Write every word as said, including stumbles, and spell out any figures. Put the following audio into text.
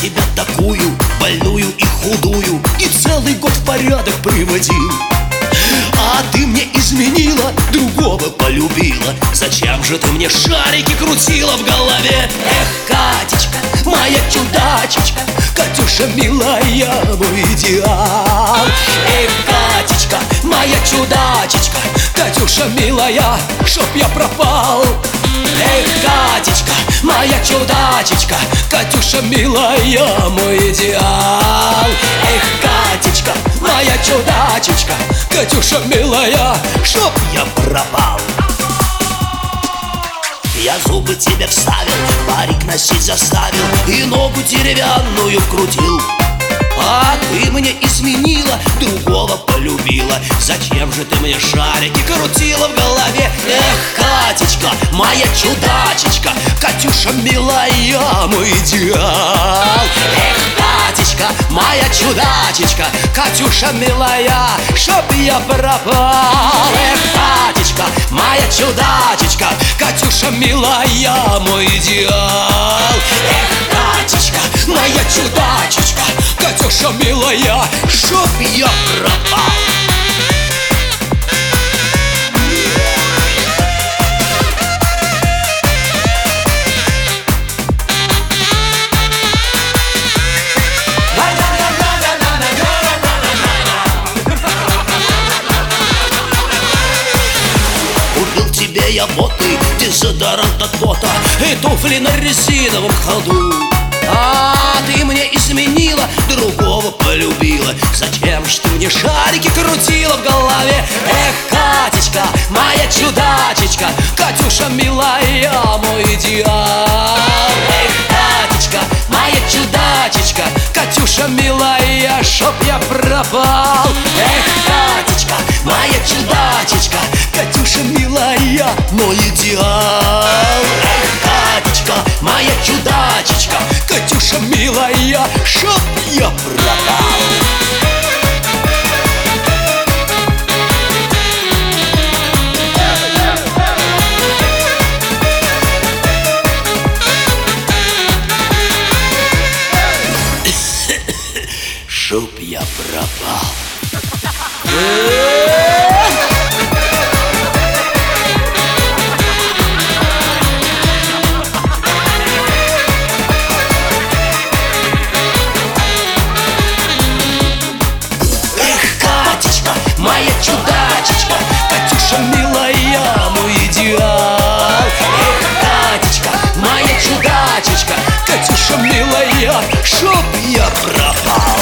тебя такую больную и худую и целый год в порядок приводил. А ты мне изменила, другого полюбила. Зачем же ты мне шарики крутила в голове? Эх, Катечка, моя чудачечка, Катюша милая, мой идеал. Эх, Катечка, моя чудачечка, Катюша милая, чтоб я пропал. Эх, Катечка, моя чудачечка, Катюша милая, мой идеал. Эх, Катечка, моя чудачечка, Катюша милая, чтоб я пропал. Я зубы тебе вставил, парик носить заставил и ногу деревянную вкрутил. А ты мне изменила, другого полюбила. Зачем же ты мне шарики крутила в голове? Эх, Катечка, моя чудачечка, Катюша милая, мой идеал. Эх, Катечка, моя чудачечка, Катюша милая, чтоб я пропал. Эх, Катечка, моя чудачечка, Катюша милая, мой идеал. Эх, Катечка, моя чудачечка, Катюша милая, чтоб я пропал. Купил тебе я боты, дезодорант от пота и туфли на резиновом ходу. А ты мне изменила, другого полюбила. Зачем ж ты мне шарики крутила в голове? Эх, Катечка, моя чудачечка, Катюша милая, мой идеал. Эх, Катечка, моя чудачечка, Катюша милая, чтоб я пропал. Эх, Катечка, моя чудачечка, Катюша милая, мой идеал. Эх, Катечка, моя чудачечка, Катюша милая, чтоб я пропал. Чтоб я пропал. Моя чудачечка, Катюша милая, мой идеал. Эх, Катечка, моя чудачечка, Катюша милая, чтоб я пропал.